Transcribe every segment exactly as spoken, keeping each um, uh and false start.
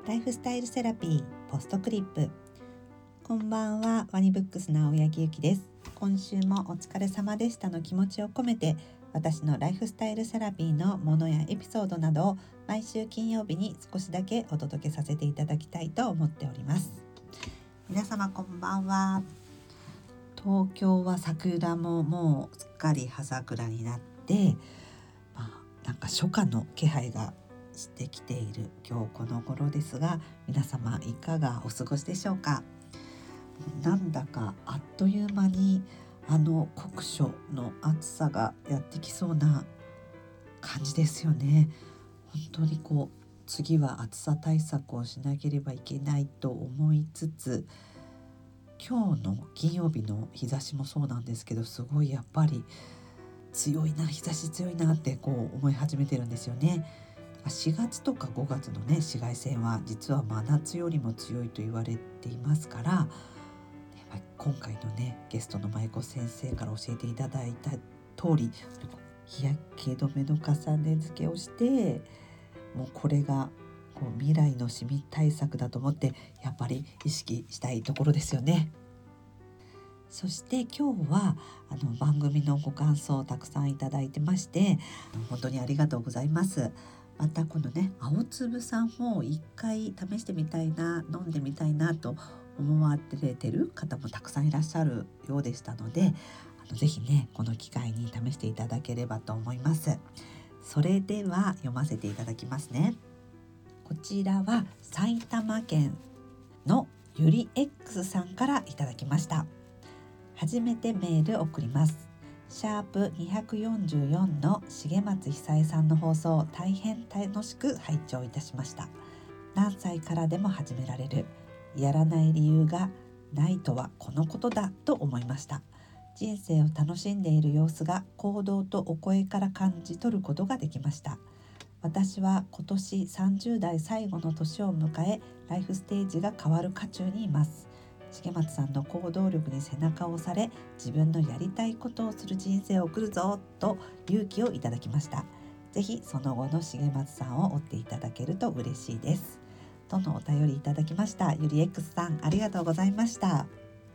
ライフスタイルセラピーポストクリップ。こんばんは、ワニブックスの青柳ゆきです。今週もお疲れ様でしたの気持ちを込めて、私のライフスタイルセラピーのものやエピソードなどを毎週金曜日に少しだけお届けさせていただきたいと思っております。皆様こんばんは。東京は桜ももうすっかり葉桜になって、まあ、なんか初夏の気配がしてきている今日この頃ですが、皆様いかがお過ごしでしょうか。なんだかあっという間にあの酷暑の暑さがやってきそうな感じですよね。本当にこう次は暑さ対策をしなければいけないと思いつつ、今日の金曜日の日差しもそうなんですけど、すごいやっぱり強いな、日差し強いなってこう思い始めてるんですよね。しがつとかごがつのね紫外線は実は真夏よりも強いと言われていますから、今回のねゲストの舞子先生から教えていただいた通り、日焼け止めの重ね付けをして、もうこれがこう未来のシミ対策だと思ってやっぱり意識したいところですよね。そして今日はあの番組のご感想をたくさんいただいてまして、本当にありがとうございます。またこのね青粒さんも一回試してみたいな、飲んでみたいなと思われてる方もたくさんいらっしゃるようでしたので、あのぜひねこの機会に試していただければと思います。それでは読ませていただきますね。こちらは埼玉県のゆり X さんからいただきました。初めてメール送ります。シャープにひゃくよんじゅうよんの重松久恵さんの放送、大変楽しく拝聴いたしました。何歳からでも始められる、やらない理由がないとはこのことだと思いました。人生を楽しんでいる様子が行動とお声から感じ取ることができました。私は今年さんじゅう代最後の年を迎え、ライフステージが変わる渦中にいます。重松さんの行動力に背中を押され、自分のやりたいことをする人生を送るぞと勇気をいただきました。ぜひその後の重松さんを追っていただけると嬉しいです、とのお便りいただきました。ゆり X さんありがとうございました。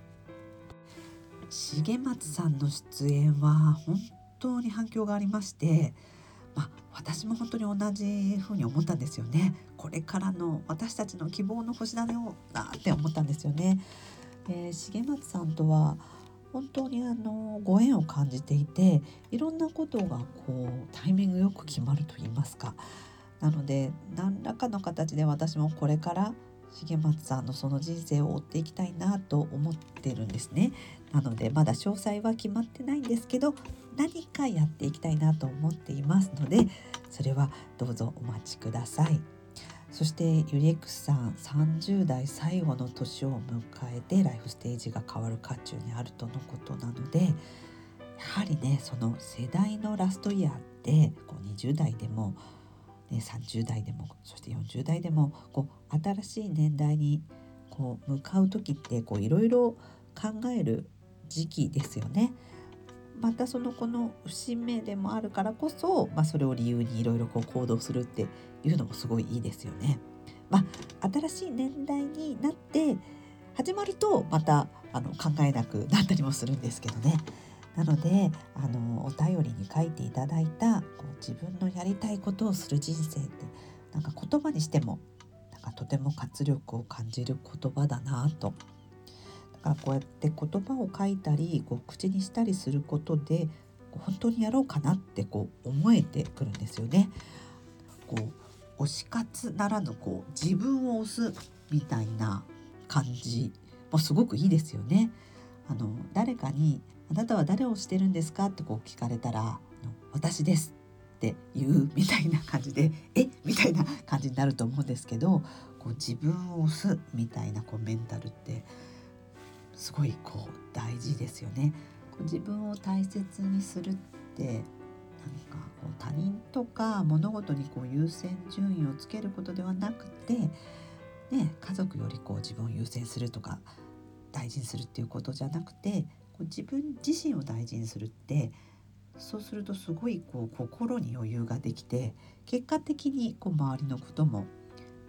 重松さんの出演は本当に反響がありまして、まあ、私も本当に同じふうに思ったんですよね。これからの私たちの希望の星種をなって思ったんですよね。で、重松さんとは本当にあのご縁を感じていて、いろんなことがこうタイミングよく決まると言いますか、なので何らかの形で私もこれから重松さんのその人生を追っていきたいなと思ってるんですね。なのでまだ詳細は決まってないんですけど、何かやっていきたいなと思っていますので、それはどうぞお待ちください。そしてゆり X さんさんじゅう代最後の年を迎えてライフステージが変わる渦中にあるとのことなので、やはりねその世代のラストイヤーってこうにじゅう代でもね、さんじゅう代でもそしてよんじゅう代でもこう新しい年代にこう向かう時ってこういろいろ考える時期ですよね。またそのこの節目でもあるからこそ、まあ、それを理由にいろいろこう行動するっていうのもすごいいいですよね。まあ、新しい年代になって始まるとまたあの考えなくなったりもするんですけどね。なのであのお便りに書いていただいたこう自分のやりたいことをする人生って、なんか言葉にしてもなんかとても活力を感じる言葉だなと。だからこうやって言葉を書いたりこう口にしたりすることで、こう本当にやろうかなってこう思えてくるんですよね。こう推し活ならぬこう自分を推すみたいな感じもすごくいいですよね。あの誰かにあなたは誰をしてるんですかってこう聞かれたら、私ですって言うみたいな感じでえみたいな感じになると思うんですけど、こう自分を押すみたいなこうメンタルってすごいこう大事ですよね。こう自分を大切にするってなんかこう他人とか物事にこう優先順位をつけることではなくて、ね、家族よりこう自分を優先するとか大事にするっていうことじゃなくて、こう自分自身を大事にするって、そうするとすごいこう心に余裕ができて、結果的にこう周りのことも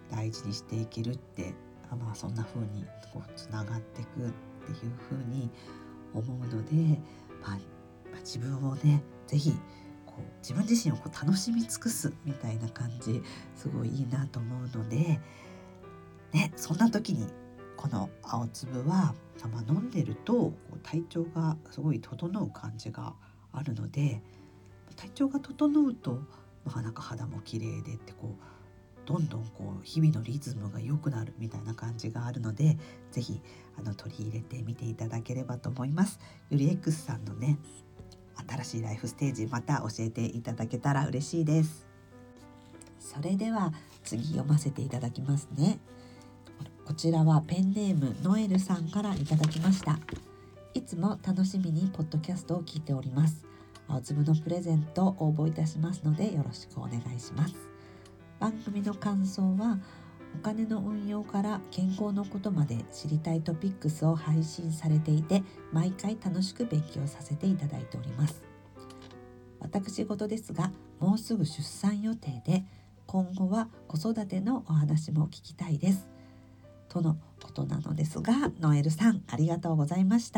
大事にしていけるって、あまあそんな風にこうつながっていくっていう風に思うので、まあ、まあ、自分をねぜひこう自分自身をこう楽しみ尽くすみたいな感じ、すごいいいなと思うので、ね、そんな時にこの青粒は、まあ、飲んでるとこう体調がすごい整う感じがあるので、体調が整うと、まあ、なんか肌も綺麗でってこうどんどんこう日々のリズムが良くなるみたいな感じがあるので、ぜひあの取り入れてみていただければと思います。ゆり X さんのね新しいライフステージ、また教えていただけたら嬉しいです。それでは次読ませていただきますね。こちらはペンネームノエルさんからいただきました。いつも楽しみにポッドキャストを聞いております。青粒のプレゼント応募いたしますのでよろしくお願いします。番組の感想はお金の運用から健康のことまで知りたいトピックスを配信されていて、毎回楽しく勉強させていただいております。私事ですが、もうすぐ出産予定で、今後は子育てのお話も聞きたいですとのことなのですが、ノエルさんありがとうございました。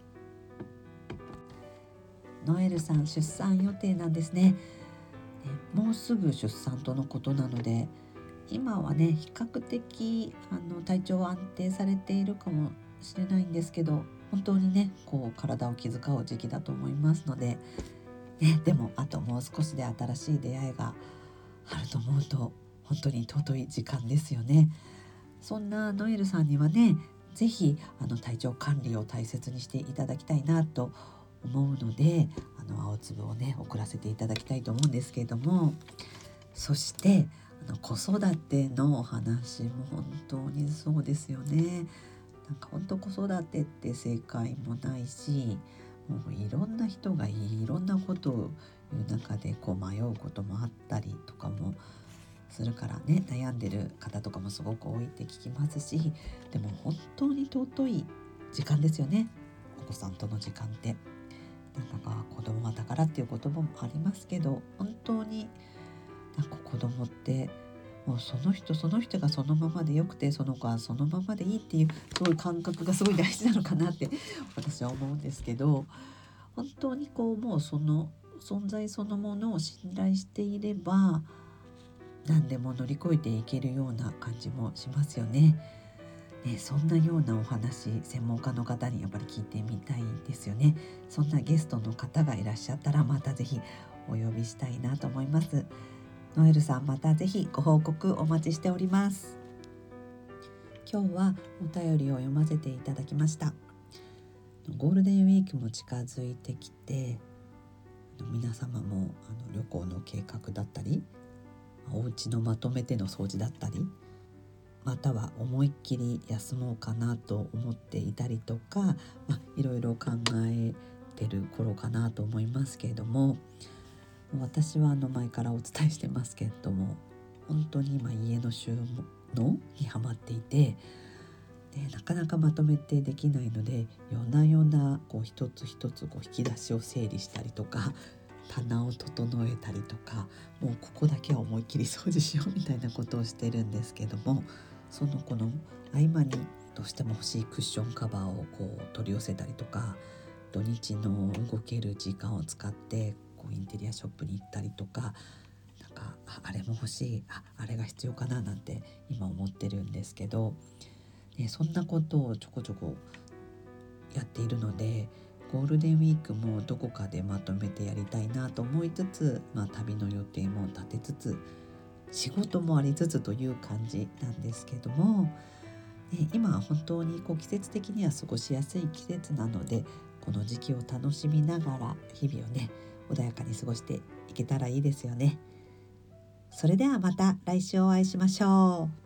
ノエルさん出産予定なんですね。もうすぐ出産とのことなので、今はね比較的あの体調は安定されているかもしれないんですけど、本当にねこう体を気遣う時期だと思いますので、ね、でもあともう少しで新しい出会いがあると思うと本当に尊い時間ですよね。そんなノエルさんにはね、ぜひあの体調管理を大切にしていただきたいなと思うので、あの青粒をね送らせていただきたいと思うんですけれども、そしてあの子育てのお話も本当にそうですよね。なんか本当子育てって正解もないし、もういろんな人がいろんなことを言う中でこう迷うこともあったりとかもするからね、悩んでる方とかもすごく多いって聞きますし、でも本当に尊い時間ですよね、お子さんとの時間って。なんか子供は宝っていう言葉もありますけど、本当になんか子供ってもうその人その人がそのままでよくて、その子はそのままでいいっていう、そういう感覚がすごい大事なのかなって私は思うんですけど、本当にこうもうその存在そのものを信頼していれば何でも乗り越えていけるような感じもしますよね。ね、そんなようなお話、専門家の方にやっぱり聞いてみたいですよね。そんなゲストの方がいらっしゃったらまたぜひお呼びしたいなと思います。ノエルさん、またぜひご報告お待ちしております。今日はお便りを読ませていただきました。ゴールデンウィークも近づいてきて、皆様もあの旅行の計画だったり、お家のまとめての掃除だったり、または思いっきり休もうかなと思っていたりとか、まあ、いろいろ考えてる頃かなと思いますけれども、私はあの前からお伝えしてますけれども、本当に今家の収納にハマっていて、でなかなかまとめてできないので、夜な夜なこう一つ一つこう引き出しを整理したりとか、棚を整えたりとか、もうここだけは思いっきり掃除しようみたいなことをしてるんですけども、そのこの合間にどうしても欲しいクッションカバーをこう取り寄せたりとか、土日の動ける時間を使ってこうインテリアショップに行ったりとか、なんか あ, あれも欲しい、ああれが必要かななんて今思ってるんですけど、ね、そんなことをちょこちょこやっているので、ゴールデンウィークもどこかでまとめてやりたいなと思いつつ、まあ、旅の予定も立てつつ、仕事もありつつという感じなんですけども、ね、今は本当にこう季節的には過ごしやすい季節なので、この時期を楽しみながら日々をね穏やかに過ごしていけたらいいですよね。それではまた来週お会いしましょう。